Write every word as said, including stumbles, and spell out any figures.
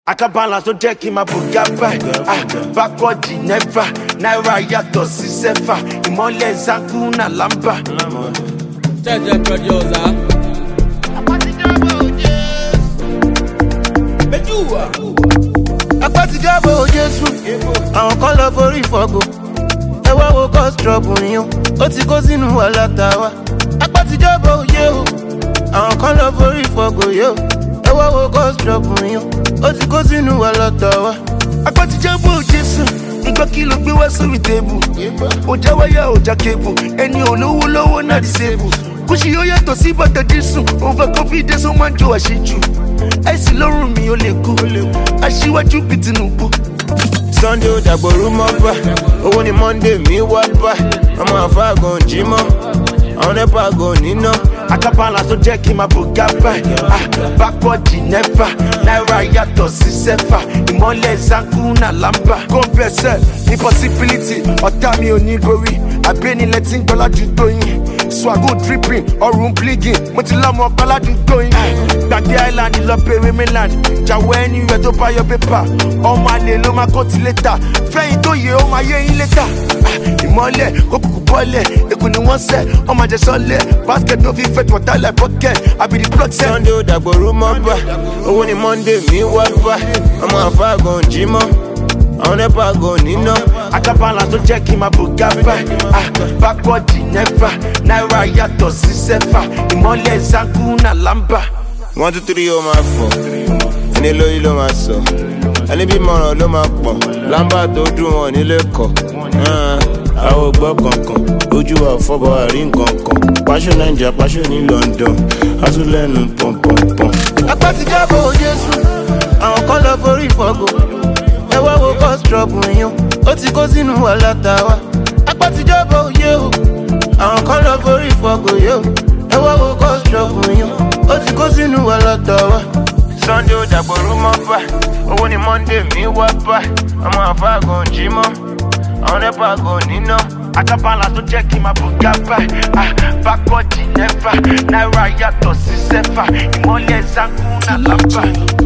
Akabala tó jẹ́ kí n máa bògá báyìí, ah, backward never, náírà yàtọ̀ sí sẹ́fà, ìmọ̀lẹ̀ Zakuna Lamba. Jẹ́jẹ́ producer. Bẹ́júwà. Apátidọ́bọ̀ Jésù, àwọn kan lọ forí fọ́gò. Ẹ wá wo cause trouble yín, ó ti kó sínú wàhálà tàwa. Apátidọ́bọ̀ òye o, àwọn kan lọ forí fọ́gò yó. Ẹ wá wo cause trouble yín, ó ti kó sínú wàhálà tàwa. Apátidọ́bọ̀ Jésù, ìgbà kí ló gbé wá sórí tébù. Ó já wáyà ó já kébù, ẹni olówó lọ́wọ́ náà disable. Kùsì yóò yàtọ̀ sí bàtà Jésù, over confidence ó máa ń jó àṣejù. Àìsí lọ́rùn mi ó lè kú, aṣíwájú bí Tinubu. Sunday ó dàgbòrú mọ́ bá, owó ni Monday mi wá bá. Ọmọ àfáàgùn jí mọ́, àwọn nẹ́pà gùn níná. Akabala tó jẹ́ kí n máa bògá báyìí, ah, backward never, náírà yàtọ̀ sí sẹ́fà, ìmọ̀lẹ̀ Zakuna Lamba. Compensate impossibility, ọ̀tá mi ò ní gorí, àbẹ́nilẹ̀ tí ń gbọ́ ládùúgbò yín. Swago dripping, ọrùn bleeding, mo ti lọ́mọ ọgbà ládùúgbò yín. Gbàgbé island lọ bèrè mainland, jàwọ́ ẹni rẹ̀ tó bá yọ pépà. Ọmọ àlè ló máa kọ́ ti létà, fẹ́yìn tó yẹ ó máa yé yín létà. Ìmọ̀lẹ̀ kó kúkú bọ́lẹ̀, èkó ni wọ́n sẹ́, ọmọ àjẹsọ́lẹ̀, basket no fi fẹ́ tọ̀tà like bucket, àbí the plug set. Sunday ó dàgbòrú mọ́ bá, owó ni Monday mi wá bá. Ọmọ àfáàgùn jí mọ́, àwọn nẹ́pà gùn níná. Akabala tó jẹ́ kí n máa bògá báyìí, ah, backward never, náírà yàtọ̀ sí sẹ́fà, ìmọ̀lẹ̀ Zakuna Lamba. One two three ó máa fọ̀, ẹni lóyún ló máa sọ, ẹni bí mọ̀ràn ló máa pọ̀, Lamba tó dùn wọn nílé kọ̀. Àwọn ògbọ́ kankan, ojú wa fọ́bọ̀ àrí nkankan, pàṣẹ Naija pàṣẹ ní London, àtúlẹ̀nu pọ̀npọ̀npọ̀n. Apátidọ́bọ̀ Jésù, àwọn kan lọ forí fọ́gò. Ẹ wá wo cause trouble yín, ó ti kó sínú wàhálà tàwa. Apátidọ́bọ̀ òye o, àwọn kan lọ forí fọ́gò yó. Ẹ wá wo cause trouble yín, ó ti kó sínú wàhálà tàwa. Sunday ó dàgbòrú mọ́ bá, owó ni Monday mi wá bá. Ọmọ àfáàgùn jí mọ́, àwọn nẹ́pà gùn níná. Akabala tó jẹ́ kí n máa bògá báyìí, ah, backward never, náírà yàtọ̀ sí sẹ́fà, ìmọ̀lẹ̀ Zakuna Lamba.